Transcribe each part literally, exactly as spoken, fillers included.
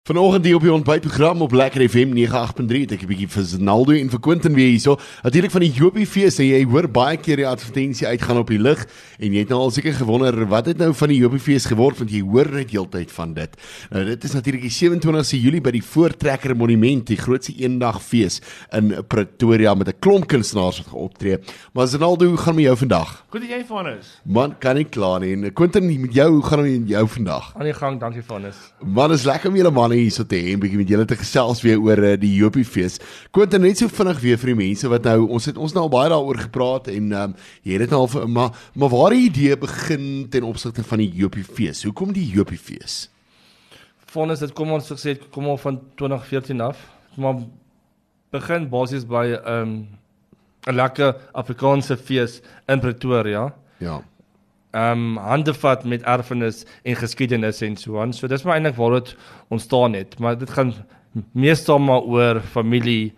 Vanoggend hier op die ontbytprogram op Lekker F M nege agt punt drie, ek 'n bietjie vir Ronaldo en vir Quentin weer hierso. Natuurlik van die Jopie fees en jy hoor baie keer die advertensie uitgaan op die lig en jy het nou al seker gewonder wat het nou van die Jopie fees geword, want jy hoor net heeltyd van dit. Nou dit is natuurlik die sewe en twintigste Julie by die Voortrekker Monument, die grootste eendag fees in Pretoria met 'n klomp kunstenaars wat gaan optree. Maar Ronaldo, hoe gaan met jou vandag? Goed dat jy Vanus. Man, kan nie kla nie. En Quentin, met jou, hoe gaan dit met jou vandag? Aan die gang, dankie Vanus. Man, is lekker om julle manne hier so te hê, 'n bietjie met julle te gesels weer oor uh, die Jopie fees. Quentin, net so vinnig weer vir die mense wat nou, ons het ons nou al baie daaroor gepraat en um, jy het dit nou al, maar, maar waar die idee begin ten opsigte van die Jopie fees? Hoekom die Jopie fees? Vanus, dit kom ons gesê, kom al van twintig veertien af, maar begin basies by um, 'n lekker Afrikaanse fees in Pretoria. Ja. Um, hande vat met erfenis en geskiedenis en so aan. So dis maar eintlik waar dit ontstaan het, maar dit gaan meestal maar oor familie,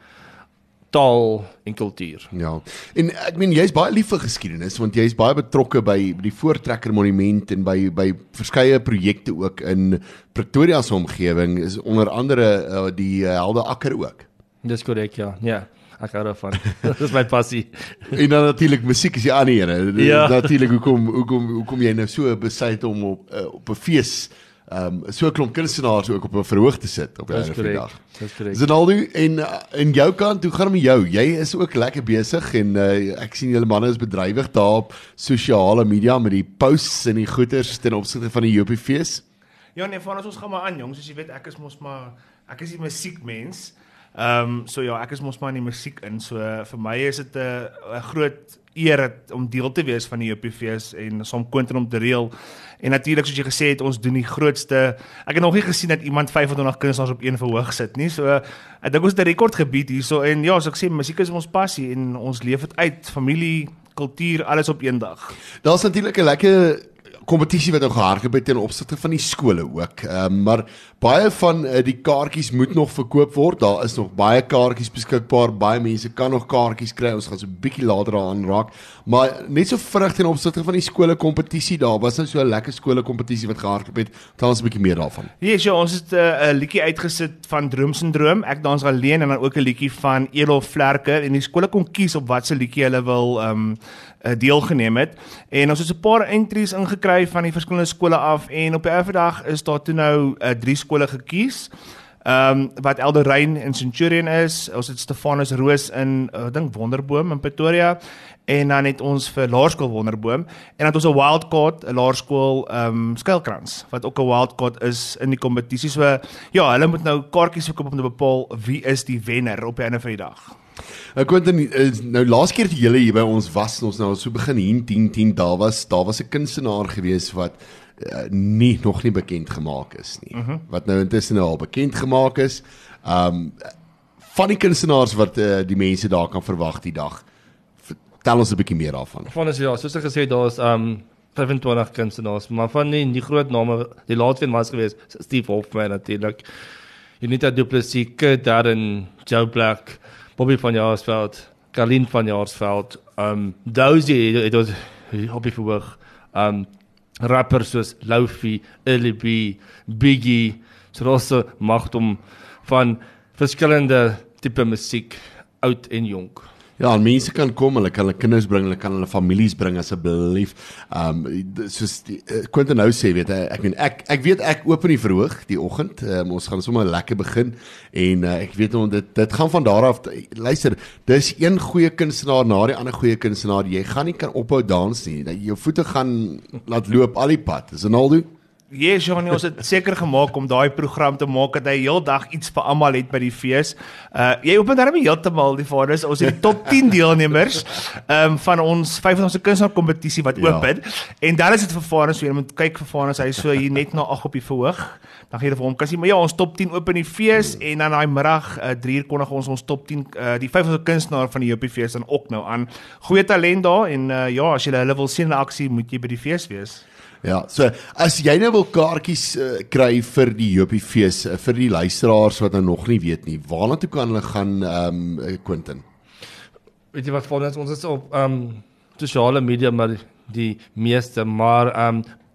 taal en kultuur. Ja. En ek meen jy's baie lief vir geskiedenis want jy's baie betrokke by die Voortrekker Monument en by by verskeie projekte ook in Pretoria se omgewing, is onder andere uh, die uh, Helde Akker ook. Dis korrek, ja. Ja. Ek hou daarvan. Dit is my passie. En dan natuurlik musiek is die ander ene. Ja. Natuurlik hoekom hoekom hoekom jy nou so besluit om op uh, op 'n fees um, so 'n klomp kunstenaars ook op 'n verhoog te sit op 'n dag. Dis korrek. Ronaldo, en uh, en jou kant, hoe gaan dit met jou? Jy is ook lekker besig en uh, ek sien julle manne is bedrywig daar op sosiale media met die posts en die goeters ten opsigte van die Jopie fees. Ja nee, Vanus, ons gaan maar aan jong, soos jy weet, ek is mos maar ek is 'n musiekmens. Ehm um, so ja, ek is mos maar in die musiek in. So uh, vir my is dit 'n uh, groot eer om deel te wees van die Jopie fees en som Quentin om te reël. En natuurlik soos jy gesê het, ons doen die grootste. Ek het nog nie gesien dat iemand vyfentwintig kunstenaars op een verhoog sit nie. So uh, ek dink ons het 'n rekordgebied hierso en ja, so ek sê musiek is ons passie en ons leef dit uit, familie, kultuur, alles op een dag. Daar's natuurlik 'n lekker kompetisie wat nou gehardloop het ten opsigte van die skole ook. Um, maar baie van uh, die kaartjies moet nog verkoop word. Daar is nog baie kaartjies beskikbaar. Baie mense kan nog kaartjies kry. Ons gaan so 'n bietjie later daaraan raak. Maar net so vinnig ten opsigte van die skole kompetisie, daar was nou so 'n lekker skole kompetisie wat gehardloop het. Tel ons 'n bietjie meer daarvan. Ja, so, ons het 'n uh, liedjie uitgesit van Droomsyndroom. Ek dans alleen en dan ook 'n liedjie van Elof Vlerke en die skole kon kies op watter liedjie hulle wil um, uh, deelgeneem het. En ons het so 'n paar entries ingekry van die verskillende skole af en op die Erfdag is daar toe nou uh, drie skole gekies. Ehm um, wat Elderein in Centurion is, ons het Stefanus Roos in ek uh, dink Wonderboom in Pretoria en dan het ons vir Laerskool Wonderboom en dan het ons 'n wildcard, 'n laerskool ehm um, Skuilkrans wat ook 'n wildcard is in die kompetisie. So ja, hulle moet nou kaartjies verkoop om te bepaal wie is die wenner op die einde van die dag. Ek kon dan nou laas keer toe julle hier by ons was, ons nou so begin hier tien tien, daar was daar was 'n kunstenaar gewees wat uh, nie nog nie bekend gemaak is nie. Uh-huh. Wat nou intussen nou al bekend gemaak is. Um van die kunstenaars wat uh, die mense daar kan verwag die dag. Vertel ons 'n bietjie meer daarvan. Vanus, ja, soos ek gesê, daar is um vyfentwintig kunstenaars, maar van die, die groot name, die laatste een was geweest, Steve Hofman natuurlik, Unita Du Plessis, Kurt Darren, Joe Black, Bobby van Jaarsveld, Carlien van Jaarsveld, um, Dozy het ons op die verhoog, um, rappers soos Loufie, L B, Biggie, so daar is 'n magdom van verskillende tipe musiek, oud en jonk. Ja, en mense kan kom, hulle kan hulle kinders bring, hulle kan hulle families bring asseblief. Um soos die uh, Quentin nou sê, weet ek, ek weet ek ek weet ek open die verhoog die oggend. Um, ons gaan sommer lekker begin en uh, ek weet dit dit gaan van daar af. Luister, dis een goeie kunstenaar na die ander goeie kunstenaar. Jy gaan nie kan ophou dans nie. Jou voete gaan laat loop al die pad. Is Ronaldo? Ja, yes, Johnny, ons het seker gemaak om daai program te maak dat hy heeldag iets vir almal het by die fees. Uh jy open daarmee heeltemal die vaders. Ons het die top tien deelnemers um, van ons vyfentwintigste kunstenaar kompetisie wat oop het. Ja. En dan is dit vir Vanus, jy moet kyk vir Vanus, hy is so hier net na ag op die verhoog. Dan gee jy vir hom kan sien, maar ja, ons top tien oop in die fees en dan daai middag uh, drie uur kondig ons ons top tien uh, die vyfentwintigste kunstenaar van die Jopie fees dan ook nou aan. Goeie talent daar en uh, ja, as jy hulle wil sien in aksie, moet jy by die fees wees. Ja, so as jy nou wil kaartjies uh, kry vir die Jopie fees, uh, vir die luisteraars wat nou nog nie weet nie, waarna toe kan hulle gaan, um, Quentin? Weet jy wat, Vanus, ons is op um, sosiale media maar die meeste, maar um,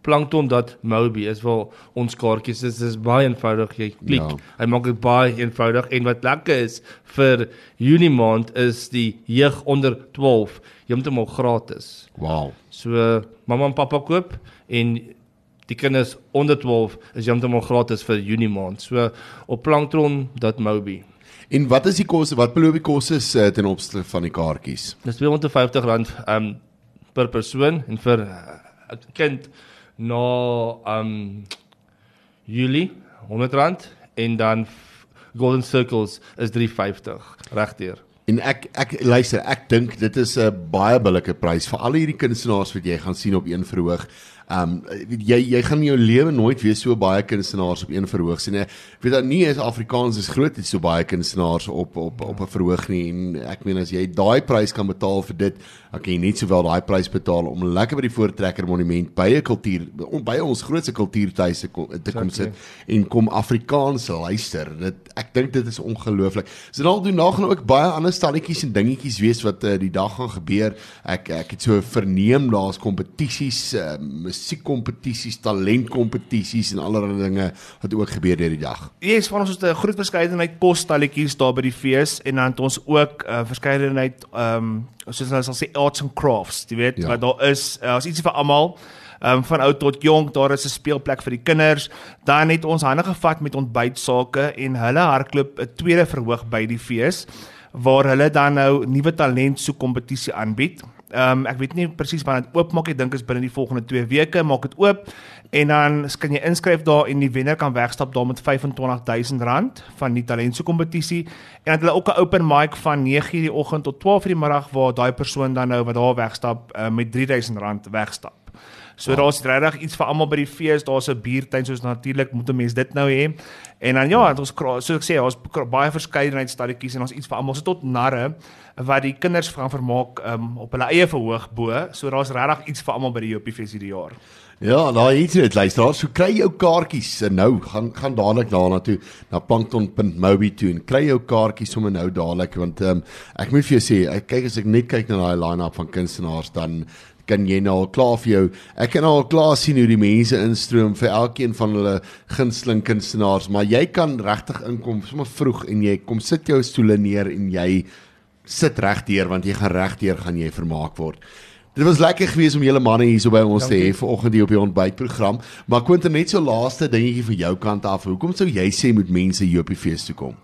Plankton dot mobi is waar ons kaartjies is. Dit is baie eenvoudig. Jy klik. Ja. Hy maak dit baie eenvoudig en wat lekker is vir Junie maand is die jeug onder twaalf. Jy moet hom al gratis. Wow. So mamma en pappa koop en die kinders onder twaalf is jy moet hom al gratis vir Junie maand. So op plankton dot mobi. En wat is die koste, wat beloof die kostes uh, ten opsigte van die kaartjies? Dis tweehonderd vyftig rand um, per persoon en vir 'n kind na um, Julie honderd rand en dan Golden Circles is drie vyftig regdeur. En ek ek luister, ek dink dit is 'n baie billike prys vir al hierdie kunstenaars wat jy gaan sien op een verhoog. Um jy jy gaan in jou lewe nooit weer so baie kunstenaars op een verhoog sien. Ek weet dat nie eens Afrikaans is groot het so baie kunstenaars op op op 'n verhoog nie en ek meen as jy daai prys kan betaal vir dit, dan kan jy net sowel daai prys betaal om lekker by die Voortrekker Monument by 'n kultuur by ons grootste kultuurtuis te kom, te kom sit en kom Afrikaans luister. Dit ek dink dit is ongelooflik. So dan doen daar gaan ook baie ander stalletjies en dingetjies wees wat uh, die dag gaan gebeur. Ek ek het so verneem daar's kompetisies, uh, musiekkompetisies, talentkompetisies en allerlei dinge wat ook gebeur deur die dag. Yes, van ons het 'n groot verskeidenheid kosstalletjies daar by die fees en dan het ons ook 'n uh, verskeidenheid ehm um, soos hulle sal sê arts and crafts, jy weet, ja. Wat daar is, uh, as ietsie vir almal. Um, van oud tot jong, daar is 'n speelplek vir die kinders. Dan het ons hande gevat met ontbytsake en hulle hardloop 'n tweede verhoog by die fees waar hulle dan nou nuwe talent soek kompetisie aanbied. Um, ek weet nie presies wanneer dit oopmaak, ek dink is binne die volgende twee weke, maak dit oop en dan kan jy inskryf daar en die wenner kan wegstap daar met vyf en twintig duisend rand van die talent soek kompetisie en dan hulle ook 'n open mic van nege uur die oggend tot twaalf uur die middag waar daai persoon dan nou wat daar wegstap uh, met drie duisend rand wegstap. So wow. Daar's regtig iets vir almal by die fees, daar's 'n biertuin soos natuurlik moet 'n mens dit nou hê. En dan ja, ons so ek sê, ons baie verskeidenheid stalletjies en ons iets vir almal, so tot narre wat die kinders gaan vermaak um, op hulle eie verhoog bo. So daar's regtig iets vir almal by die Jopie Fes hierdie jaar. Ja, nou iets net luister, so kry jou kaartjies nou, gaan gaan dadelik daarna toe na plankton dot mobi toe en kry jou kaartjies sommer nou dadelik want um, ek moet vir jou sê, ek kyk as ek net kyk na daai line-up van kunstenaars dan kan jy nou al klaar vir jou, ek kan al klaar sien hoe die mense instroom vir elkeen van hulle gunsteling kunstenaars, maar jy kan regtig inkom sommer vroeg en jy kom sit jou stoele neer en jy sit regdeur want jy gaan regdeur gaan jy vermaak word. Dit was lekker geweest om julle manne hier so by ons Dankie. te hê vanoggend hier op die ontbytprogram, maar Quentin net so laaste dingetjie van jou kant af, hoekom sou jy sê moet mense Jopie Fees toe kom?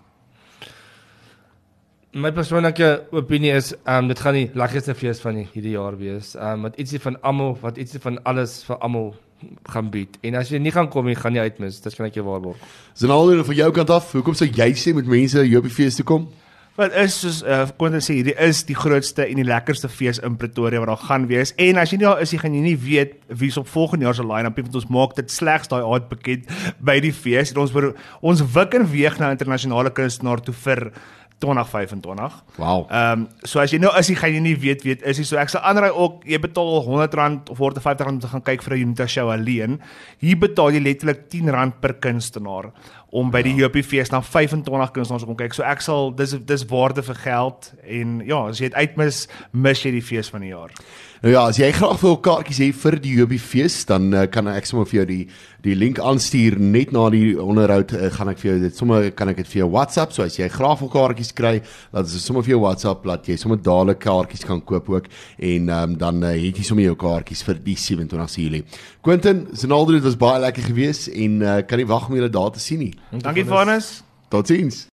My persoonlike opinie is, um, dit gaan die lekkerste fees van hierdie jaar wees. Um, wat ietsie van almal, wat ietsie van alles vir almal gaan bied. En as jy nie gaan kom nie, gaan jy uitmis. Dit kan ek jou waarborg. Ronaldo, van jou kant af, hoekom sou jy sê met mense Jopie Fees toe kom? Wat is soos uh, Quentin sê, hierdie is die grootste en die lekkerste fees in Pretoria wat daar gaan wees. En as jy nie daar is, jy gaan jy nie weet wie's op volgende jaar se line-up, want ons maak dit slegs daai aand bekend by die fees. En ons ons wik en weeg na internasionale kunstenaar toe vir twintig vyf en twintig. Wow. Ehm um, so as jy nou is, jy gaan jy nie weet weet is jy so ek sal aanraai ook jy betaal honderd rand of honderd vyftig rand om te gaan kyk vir 'n Unita show alleen. Hier betaal jy letterlik tien rand per kunstenaar om by die Jopie Fees na vyf en twintig kunstenaars kom kyk. So ek sal dis dis waarde vir geld en ja, as jy dit uitmis, mis jy die fees van die jaar. Nou ja, as jy graag wil kaartjies hê vir die Jopie Fees, dan uh, kan ek sommer vir jou die die link aanstuur net na die onderhoud. Uh, gaan ek vir jou dit sommer kan ek dit vir jou WhatsApp. So as jy graag wil kaartjies kry, laat dit sommer vir jou WhatsApp laat jy sommer dadelik kaartjies kan koop ook en um, dan uh, het jy sommer jou kaartjies vir die sewe en twintigste Julie. Quentin, Ronaldo, dit was baie lekker geweest en uh, kan nie wag om julle daar te sien nie. Dankie Vanus. Totsiens.